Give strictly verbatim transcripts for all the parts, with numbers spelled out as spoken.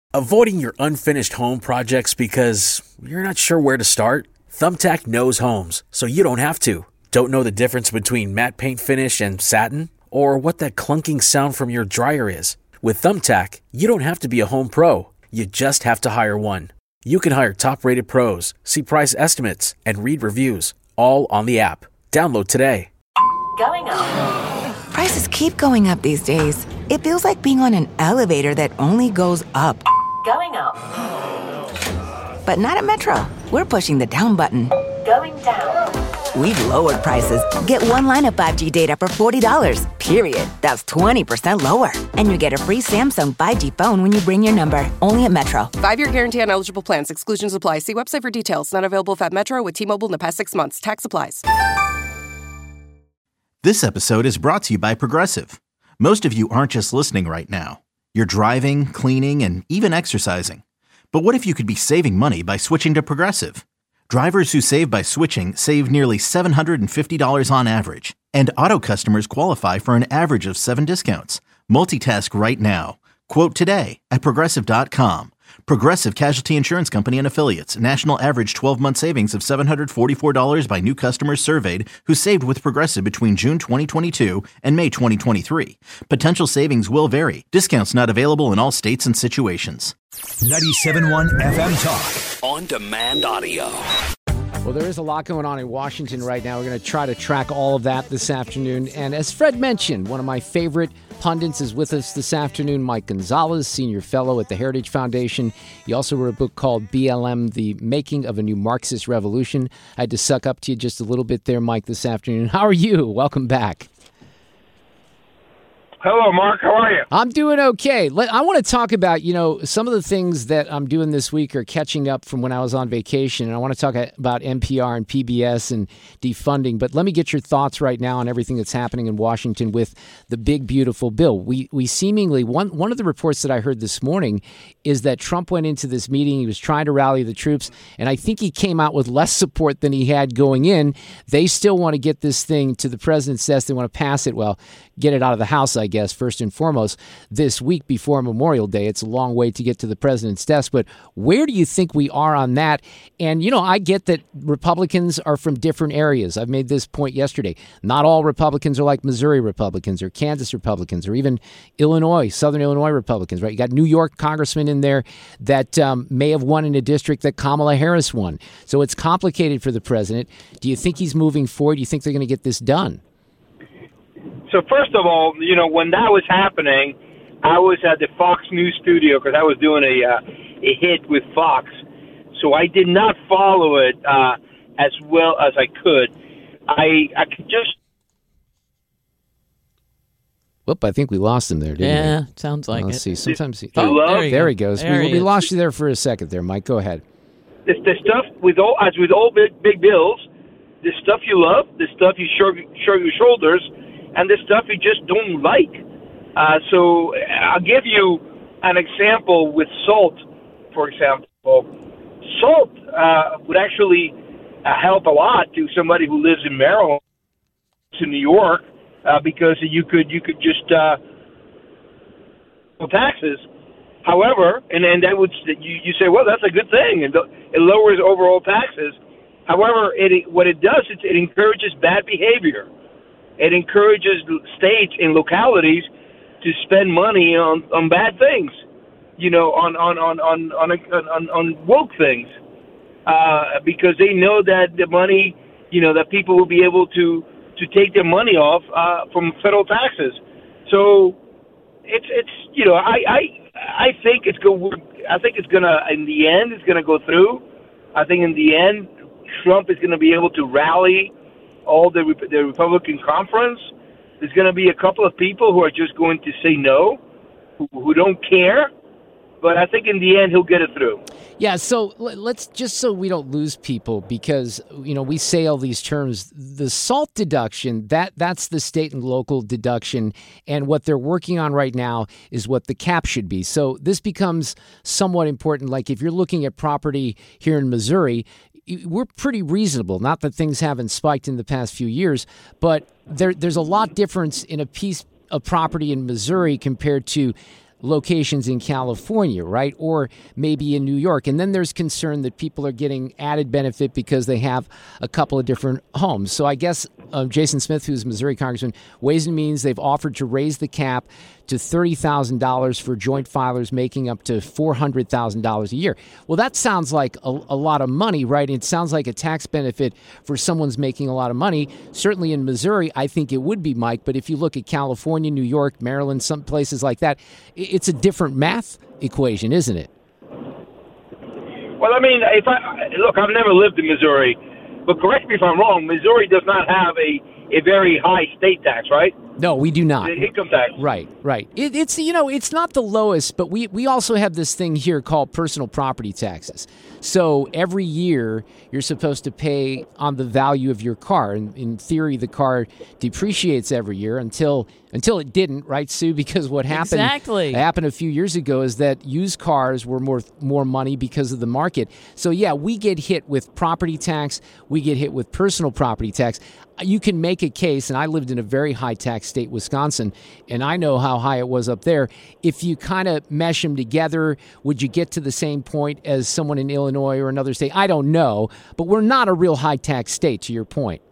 Avoiding your unfinished home projects because you're not sure where to start? Thumbtack knows homes, so you don't have to. Don't know the difference between matte paint finish and satin? Or what that clunking sound from your dryer is? With Thumbtack, you don't have to be a home pro. You just have to hire one. You can hire top-rated pros, see price estimates, and read reviews, all on the app. Download today. Going up. Prices keep going up these days. It feels like being on an elevator that only goes up. Going up. But not at Metro. We're pushing the down button. Going down. We've lowered prices. Get one line of five G data for forty dollars, period. That's twenty percent lower. And you get a free Samsung five G phone when you bring your number. Only at Metro. Five-year guarantee on eligible plans. Exclusions apply. See website for details. Not available at Metro with T-Mobile in the past six months. Tax applies. This episode is brought to you by Progressive. Most of you aren't just listening right now. You're driving, cleaning, and even exercising. But what if you could be saving money by switching to Progressive? Drivers who save by switching save nearly seven hundred fifty dollars on average. And auto customers qualify for an average of seven discounts. Multitask right now. Quote today at Progressive dot com. Progressive Casualty Insurance Company and Affiliates. National average twelve-month savings of seven hundred forty-four dollars by new customers surveyed who saved with Progressive between June twenty twenty-two and May twenty twenty-three. Potential savings will vary. Discounts not available in all states and situations. ninety-seven point one F M Talk. On demand audio. Well, there is a lot going on in Washington right now. We're going to try to track all of that this afternoon. And as Fred mentioned, one of my favorite pundits is with us this afternoon, Mike Gonzalez, senior fellow at the Heritage Foundation. He also wrote a book called B L M, The Making of a New Marxist Revolution. I had to suck up to you just a little bit there, Mike, this afternoon. How are you? Welcome back. Hello, Mark. How are you? I'm doing okay. Let, I want to talk about, you know, some of the things that I'm doing this week are catching up from when I was on vacation. And I want to talk about N P R and P B S and defunding. But let me get your thoughts right now on everything that's happening in Washington with the big, beautiful bill. We we seemingly, one, one of the reports that I heard this morning is that Trump went into this meeting. He was trying to rally the troops. And I think he came out with less support than he had going in. They still want to get this thing to the president's desk. They want to pass it. Well, get it out of the House, I guess, first and foremost, this week before Memorial Day. It's a long way to get to the president's desk, but where do you think we are on that? And, you know, I get that Republicans are from different areas. I've made this point yesterday. Not all Republicans are like Missouri Republicans or Kansas Republicans or even Illinois, Southern Illinois Republicans, right? You got New York congressmen in there that um, may have won in a district that Kamala Harris won. So it's complicated for the president. Do you think he's moving forward? Do you think they're going to get this done? So first of all, you know, when that was happening, I was at the Fox News studio because I was doing a uh, a hit with Fox. So I did not follow it uh, as well as I could. I I could just. Whoop! I think we lost him there. Didn't yeah, we? sounds like Let's it. see. Sometimes he, Oh, oh, there, there he goes. There we he we is. lost you there for a second there, Mike. Go ahead. The, the stuff with all as with all big big bills, the stuff you love, the stuff you shrug, shrug your shoulders, and the stuff you just don't like. Uh, so I'll give you an example with SALT, for example. SALT uh, would actually uh, help a lot to somebody who lives in Maryland to New York uh, because you could you could just uh, taxes. However, and and that would you, you say, well, that's a good thing, and it lowers overall taxes. However, it what it does is it encourages bad behavior. It encourages states and localities to spend money on, on bad things, you know, on on on on on, on, on woke things, uh, because they know that the money, you know, that people will be able to, to take their money off uh, from federal taxes. So it's it's you know I I, I think it's go I think it's gonna in the end it's gonna go through. I think in the end Trump is going to be able to rally all the the Republican conference. There's going to be a couple of people who are just going to say no, who, who don't care. But I think in the end, he'll get it through. Yeah, so let's just so we don't lose people because, you know, we say all these terms. The SALT deduction, that that's the state and local deduction. And what they're working on right now is what the cap should be. So this becomes somewhat important. Like if you're looking at property here in Missouri, we're pretty reasonable. Not that things haven't spiked in the past few years, but there, there's a lot difference in a piece of property in Missouri compared to locations in California, right? Or maybe in New York. And then there's concern that people are getting added benefit because they have a couple of different homes. So I guess uh, Jason Smith, who's Missouri Congressman, Ways and Means, they've offered to raise the cap to thirty thousand dollars for joint filers making up to four hundred thousand dollars a year. Well, that sounds like a, a lot of money, right? It sounds like a tax benefit for someone's making a lot of money. Certainly in Missouri, I think it would be, Mike. But if you look at California, New York, Maryland, some places like that, it's a different math equation, isn't it? Well, I mean, if I look, I've never lived in Missouri, but correct me if I'm wrong. Missouri does not have a, a very high state tax, right? No, we do not. The income tax. Right, right. It, it's, you know, it's not the lowest, but we, we also have this thing here called personal property taxes. So every year you're supposed to pay on the value of your car. And in theory, the car depreciates every year until until it didn't, right, Sue? Because what happened exactly. happened a few years ago is that used cars were more more money because of the market. So, yeah, we get hit with property tax. We get hit with personal property tax. You can make a case, and I lived in a very high-tax state, Wisconsin, and I know how high it was up there. If you kind of mesh them together, would you get to the same point as someone in Illinois or another state? I don't know, but we're not a real high-tax state, to your point.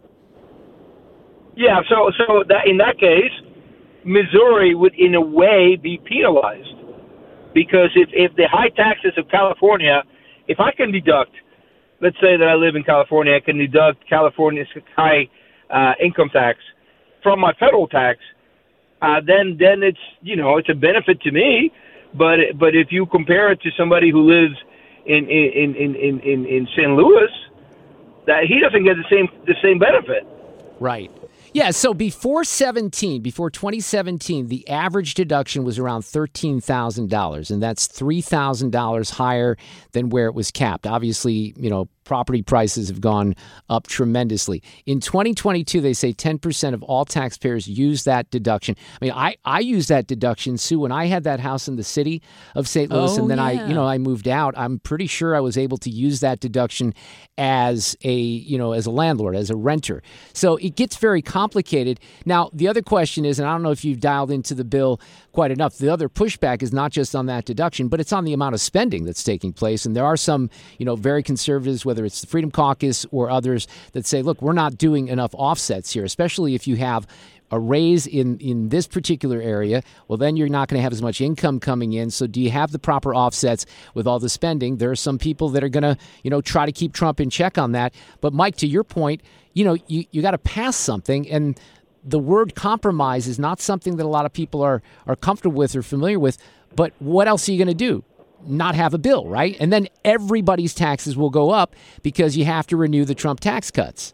Yeah, so so that in that case, Missouri would, in a way, be penalized. Because if, if the high taxes of California, if I can deduct, let's say that I live in California, I can deduct California's high uh, income tax from my federal tax, uh, then then it's, you know, it's a benefit to me. But but if you compare it to somebody who lives in in in in, in, in Saint Louis, that he doesn't get the same the same benefit. Right. Yeah, so before seventeen, before twenty seventeen, the average deduction was around thirteen thousand dollars, and that's three thousand dollars higher than where it was capped. Obviously, you know, property prices have gone up tremendously. In twenty twenty-two, they say ten percent of all taxpayers use that deduction. I mean, I, I use that deduction, Sue, when I had that house in the city of Saint Louis, oh, and then yeah. I, you know, I moved out. I'm pretty sure I was able to use that deduction as a, you know, as a landlord, as a renter. So it gets very complicated. Now, the other question is, and I don't know if you've dialed into the bill quite enough, the other pushback is not just on that deduction, but it's on the amount of spending that's taking place. And there are some, you know, very conservatives, whether it's the Freedom Caucus or others, that say, look, we're not doing enough offsets here, especially if you have a raise in, in this particular area. Well, then you're not going to have as much income coming in. So do you have the proper offsets with all the spending? There are some people that are going to, you know, try to keep Trump in check on that. But Mike, to your point, you know, you, you got to pass something, and the word compromise is not something that a lot of people are, are comfortable with or familiar with. But what else are you going to do? Not have a bill, right? And then everybody's taxes will go up because you have to renew the Trump tax cuts.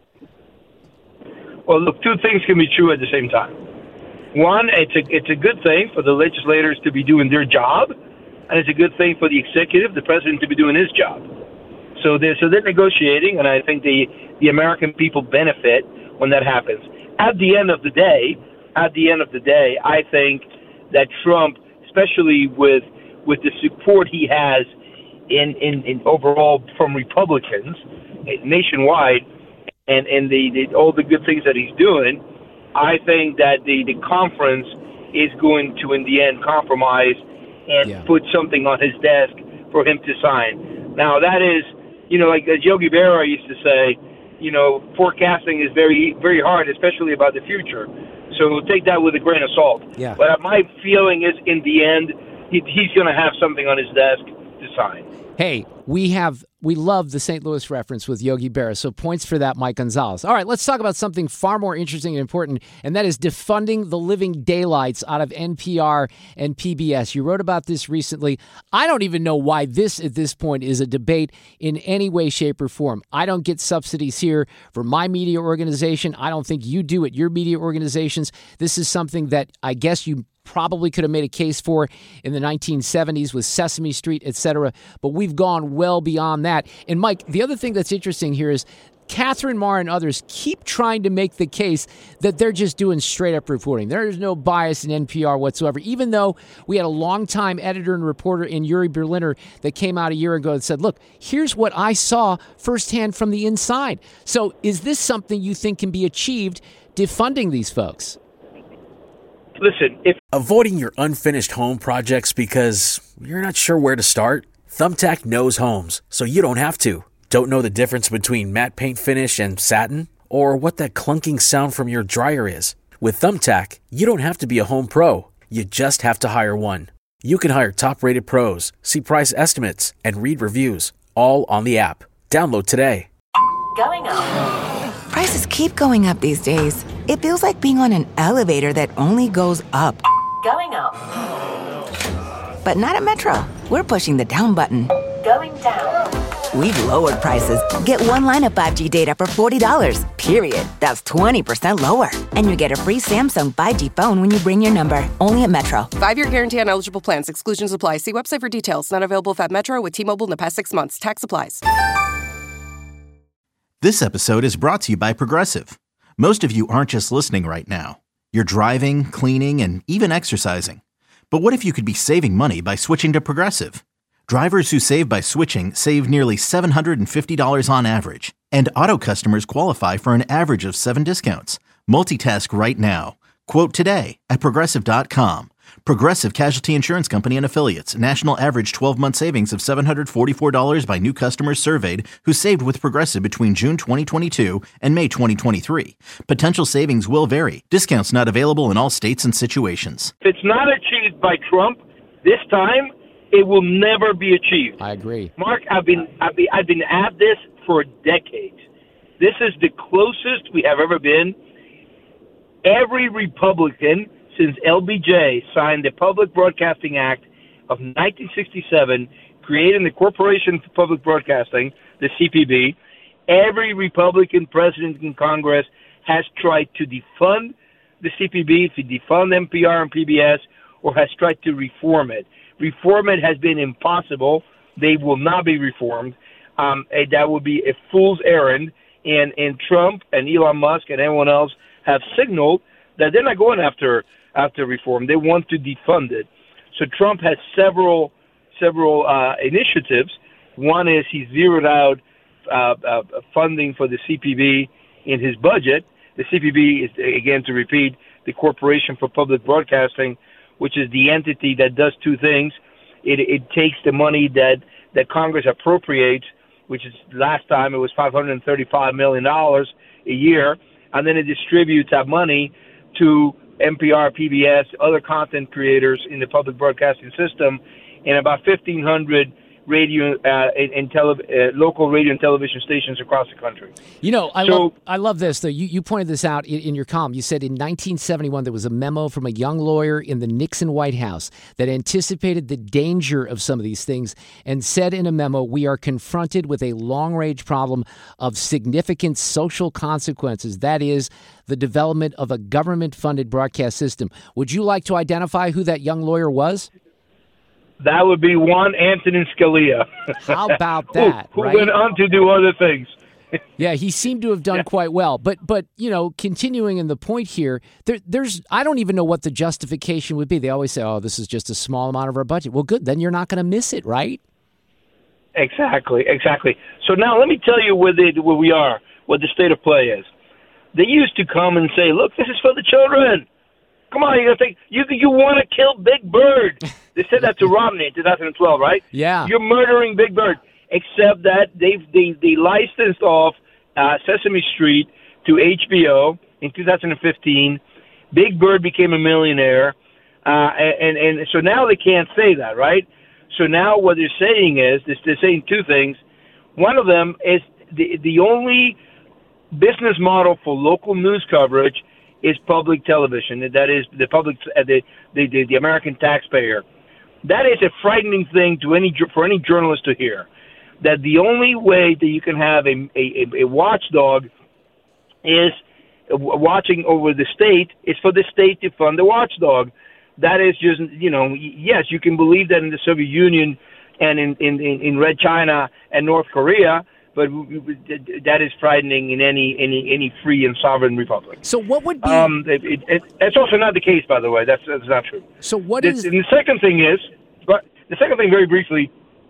Well, look, two things can be true at the same time. One, it's a it's a good thing for the legislators to be doing their job, and it's a good thing for the executive, the president, to be doing his job. So they're so they're negotiating, and I think the the American people benefit when that happens. At the end of the day, at the end of the day, I think that Trump, especially with with the support he has in, in, in overall from Republicans nationwide, and, and the, the all the good things that he's doing, I think that the, the conference is going to, in the end, compromise and yeah. put something on his desk for him to sign. Now, that is, you know, like as Yogi Berra used to say, you know, forecasting is very, very hard, especially about the future. So take that with a grain of salt. Yeah. But my feeling is, in the end, he, he's going to have something on his desk to sign. Hey, we have we love the Saint Louis reference with Yogi Berra, so points for that, Mike Gonzalez. All right, let's talk about something far more interesting and important, and that is defunding the living daylights out of N P R and P B S. You wrote about this recently. I don't even know why this, at this point, is a debate in any way, shape, or form. I don't get subsidies here for my media organization. I don't think you do at your media organizations. This is something that I guess you probably could have made a case for in the nineteen seventies with Sesame Street, et cetera. But we've gone well beyond that. And Mike, the other thing that's interesting here is Catherine Marr and others keep trying to make the case that they're just doing straight-up reporting. There is no bias in N P R whatsoever, even though we had a longtime editor and reporter in Yuri Berliner that came out a year ago and said, look, here's what I saw firsthand from the inside. So is this something you think can be achieved, defunding these folks? Listen, if Avoiding your unfinished home projects because you're not sure where to start? Thumbtack knows homes, so you don't have to. Don't know the difference between matte paint finish and satin? Or what that clunking sound from your dryer is? With Thumbtack, you don't have to be a home pro. You just have to hire one. You can hire top-rated pros, see price estimates, and read reviews, all on the app. Download today. Going up. Prices keep going up these days. It feels like being on an elevator that only goes up. Going up. But not at Metro. We're pushing the down button. Going down. We've lowered prices. Get one line of five G data for forty dollars, period. That's twenty percent lower. And you get a free Samsung five G phone when you bring your number. Only at Metro. Five-year guarantee on eligible plans. Exclusions apply. See website for details. Not available if at Metro with T-Mobile in the past six months. Tax applies. This episode is brought to you by Progressive. Most of you aren't just listening right now. You're driving, cleaning, and even exercising. But what if you could be saving money by switching to Progressive? Drivers who save by switching save nearly seven hundred fifty dollars on average. And auto customers qualify for an average of seven discounts. Multitask right now. Quote today at Progressive dot com. Progressive Casualty Insurance Company and Affiliates. National average twelve-month savings of seven hundred forty-four dollars by new customers surveyed who saved with Progressive between June twenty twenty-two and May twenty twenty-three. Potential savings will vary. Discounts not available in all states and situations. it's not achieved by Trump this time, it will never be achieved. I agree. Mark, I've been, I've been, I've been at this for decades. This is the closest we have ever been. Every Republican since L B J signed the Public Broadcasting Act of nineteen sixty-seven, creating the Corporation for Public Broadcasting, the C P B, every Republican president in Congress has tried to defund the C P B, to defund N P R and P B S, or has tried to reform it. Reform it has been impossible. They will not be reformed. Um, and that would be a fool's errand. And, and Trump and Elon Musk and everyone else have signaled that they're not going after after reform. They want to defund it. So Trump has several several uh, initiatives. One is he zeroed out uh, uh, funding for the C P B in his budget. The C P B is, again, to repeat, the Corporation for Public Broadcasting, which is the entity that does two things. It, it takes the money that, that Congress appropriates, which is last time it was five hundred thirty-five million dollars a year, and then it distributes that money to N P R, P B S, other content creators in the public broadcasting system, and about fifteen hundred radio uh, and, and tele- uh, local radio and television stations across the country. You know, I, So- love, I love this, though. You, you pointed this out in, in your column. You said in nineteen seventy-one there was a memo from a young lawyer in the Nixon White House that anticipated the danger of some of these things and said in a memo, we are confronted with a long-range problem of significant social consequences. That is the development of a government-funded broadcast system. Would you like to identify who that young lawyer was? That would be one Antonin Scalia. How about who, that, who right? went on to do other things. Yeah, he seemed to have done quite well. But, but you know, continuing in the point here, there, there's I don't even know what the justification would be. They always say, oh, this is just a small amount of our budget. Well, good. Then you're not going to miss it, right? Exactly, exactly. So now let me tell you where, they, where we are, what the state of play is. They used to come and say, look, this is for the children. Come on, you gotta think, you you want to kill Big Bird. They said that to Romney in two thousand twelve, right? Yeah. You're murdering Big Bird. Except that they they they licensed off uh, Sesame Street to H B O in two thousand fifteen. Big Bird became a millionaire, uh, and and so now they can't say that, right? So now what they're saying is they're saying two things. One of them is the the only business model for local news coverage is public television. That is the public, uh, the, the the the American taxpayer. That is a frightening thing to any for any journalist to hear. That the only way that you can have a a, a watchdog is watching over the state is for the state to fund the watchdog. That is just, you know, yes, you can believe that in the Soviet Union and in in, in Red China and North Korea, but that is frightening in any any any free and sovereign republic. So what would be? Um, it, it, it, that's also not the case, by the way. That's that's not true. So what the, is? And the second thing is, but the second thing, very briefly,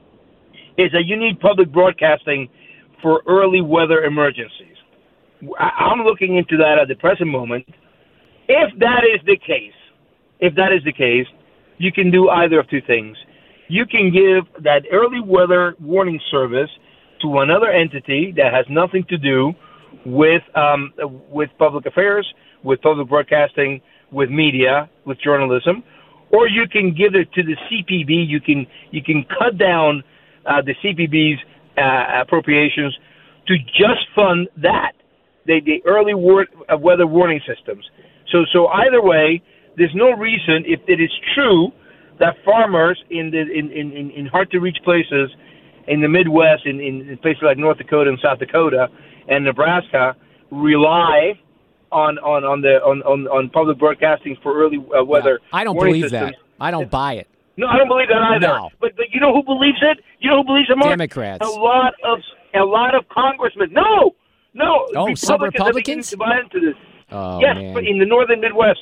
is that you need public broadcasting for early weather emergencies. I, I'm looking into that at the present moment. If that is the case, if that is the case, you can do either of two things. You can give that early weather warning service to another entity that has nothing to do with um, with public affairs, with public broadcasting, with media, with journalism, or you can give it to the C P B. You can you can cut down uh, the C P B's uh, appropriations to just fund that, the, the early war- uh, weather warning systems. So so either way, there's no reason, if it is true that farmers in the in, in, in hard to reach places in the Midwest, in, in places like North Dakota and South Dakota and Nebraska, rely on on, on the on, on, on public broadcasting for early uh, weather. Yeah, I don't warning believe systems. that. I don't buy it. No, I don't believe that either. No. But but you know who believes it? You know who believes it more? Democrats. A lot of a lot of congressmen. No, no. Oh, some Republicans are beginning to buy into this. Oh, yes, man. but in the northern Midwest.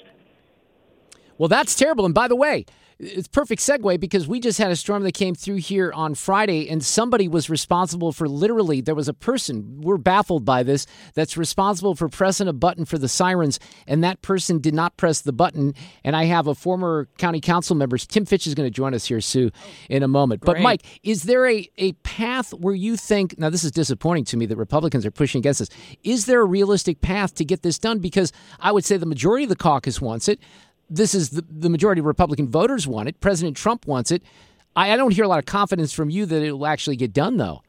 Well, that's terrible. And by the way, it's perfect segue because we just had a storm that came through here on Friday, and somebody was responsible for literally, there was a person, we're baffled by this, that's responsible for pressing a button for the sirens, and that person did not press the button. And I have a former county council member, Tim Fitch is going to join us here, Sue, in a moment. But Great. Mike, is there a, a path where you think, now this is disappointing to me that Republicans are pushing against this, is there a realistic path to get this done? Because I would say the majority of the caucus wants it. This is the, the majority of Republican voters want it. President Trump wants it. I, I don't hear a lot of confidence from you that it will actually get done, though.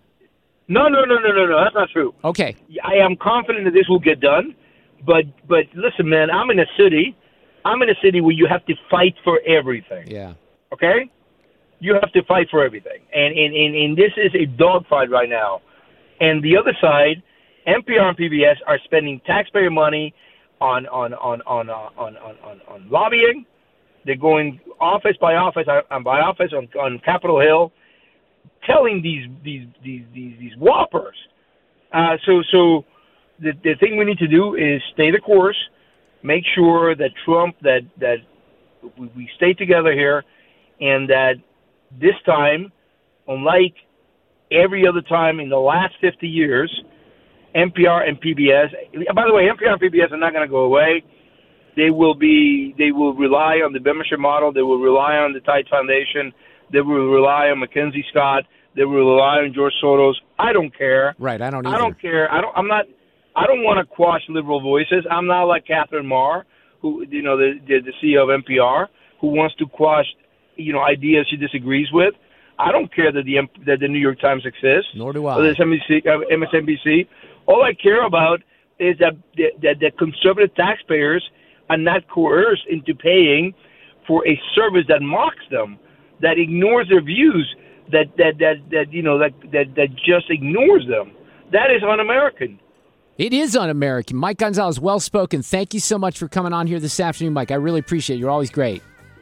No, no, no, no, no, no. That's not true. Okay. I am confident that this will get done. But but listen, man, I'm in a city. I'm in a city where you have to fight for everything. Yeah. Okay? You have to fight for everything. And, and, and, and this is a dogfight right now. And the other side, N P R and P B S are spending taxpayer money on on on on uh, on, on, on on lobbying. They're going office by office uh, by office on, on Capitol Hill, telling these these these these, these whoppers. Uh, so so the the thing we need to do is stay the course, make sure that Trump that that we, we stay together here, and that this time, unlike every other time in the last fifty years, N P R and P B S. By the way, N P R and P B S are not going to go away. They will be. They will rely on the membership model. They will rely on the Tide Foundation. They will rely on Mackenzie Scott. They will rely on George Soros. I don't care. Right. I don't either. I don't care. I don't. I'm not. I don't want to quash liberal voices. I'm not like Catherine Marr, who you know the the, the C E O of N P R, who wants to quash you know ideas she disagrees with. I don't care that the that the New York Times exists. Nor do I. Or the M S N B C. All I care about is that the, that the conservative taxpayers are not coerced into paying for a service that mocks them, that ignores their views, that that that, that you know that, that that just ignores them. That is un-American. It is un-American. Mike Gonzalez, well spoken. Thank you so much for coming on here this afternoon, Mike. I really appreciate it. You're always great.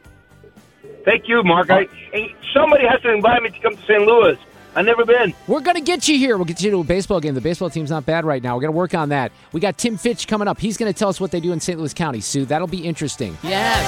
Thank you, Mark. I, and somebody has to invite me to come to Saint Louis. I've never been. We're going to get you here. We'll get you to a baseball game. The baseball team's not bad right now. We're going to work on that. We got Tim Fitch coming up. He's going to tell us what they do in Saint Louis County, Sue. That'll be interesting. Yes.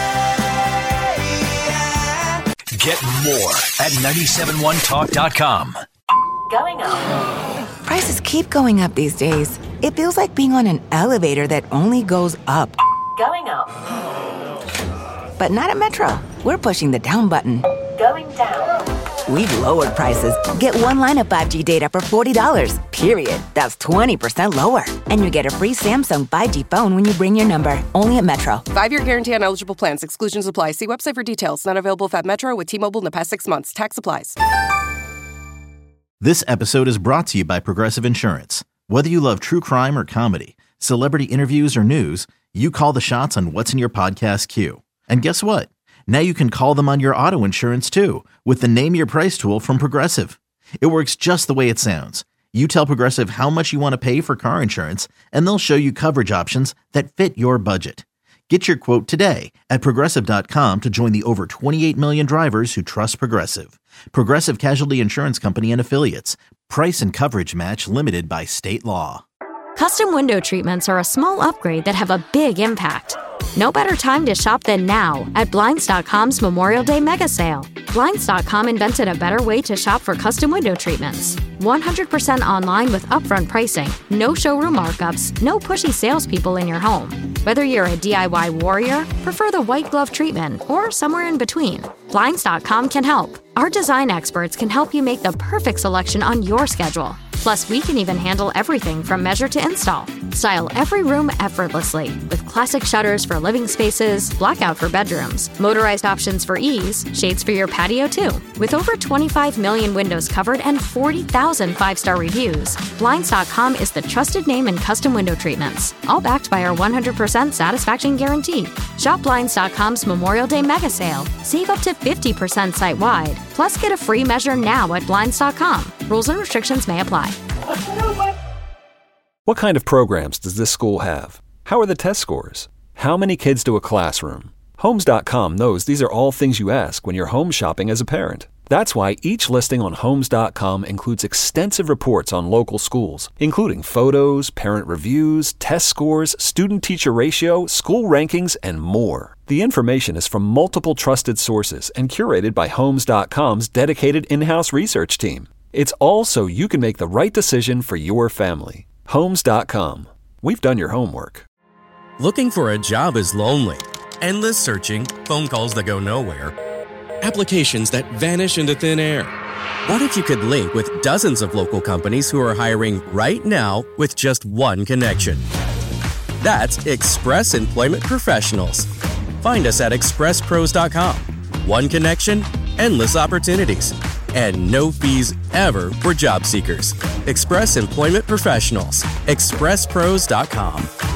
Get more at nine seven one talk dot com. Going up. Prices keep going up these days. It feels like being on an elevator that only goes up. Going up. But not at Metro. We're pushing the down button. Going down. We've lowered prices. Get one line of five G data for forty dollars, period. That's twenty percent lower. And you get a free Samsung five G phone when you bring your number. Only at Metro. Five-year guarantee on eligible plans. Exclusions apply. See website for details. Not available at Metro with T-Mobile in the past six months. Tax applies. This episode is brought to you by Progressive Insurance. Whether you love true crime or comedy, celebrity interviews or news, you call the shots on what's in your podcast queue. And guess what? Now you can call them on your auto insurance too with the Name Your Price tool from Progressive. It works just the way it sounds. You tell Progressive how much you want to pay for car insurance, and they'll show you coverage options that fit your budget. Get your quote today at Progressive dot com to join the over twenty-eight million drivers who trust Progressive. Progressive Casualty Insurance Company and Affiliates. Price and coverage match limited by state law. Custom window treatments are a small upgrade that have a big impact. No better time to shop than now at Blinds dot com's Memorial Day Mega Sale. Blinds dot com invented a better way to shop for custom window treatments. one hundred percent online with upfront pricing, no showroom markups, no pushy salespeople in your home. Whether you're a D I Y warrior, prefer the white glove treatment, or somewhere in between, Blinds dot com can help. Our design experts can help you make the perfect selection on your schedule. Plus, we can even handle everything from measure to install. Style every room effortlessly with classic shutters for living spaces, blackout for bedrooms, motorized options for ease, shades for your patio too. With over twenty-five million windows covered and forty thousand five-star reviews, Blinds dot com is the trusted name in custom window treatments, all backed by our one hundred percent satisfaction guarantee. Shop Blinds dot com's Memorial Day mega sale. Save up to fifty percent site-wide. Plus, get a free measure now at Blinds dot com. Rules and restrictions may apply. What kind of programs does this school have? How are the test scores? How many kids do a classroom? Homes dot com knows these are all things you ask when you're home shopping as a parent. That's why each listing on Homes dot com includes extensive reports on local schools, including photos, parent reviews, test scores, student-teacher ratio, school rankings, and more. The information is from multiple trusted sources and curated by Homes dot com's dedicated in-house research team. It's all so you can make the right decision for your family. Homes dot com. We've done your homework. Looking for a job is lonely. Endless searching, phone calls that go nowhere, applications that vanish into thin air. What if you could link with dozens of local companies who are hiring right now with just one connection? That's Express Employment Professionals. Find us at express pros dot com. One connection, endless opportunities, and no fees ever for job seekers. Express Employment Professionals. express pros dot com.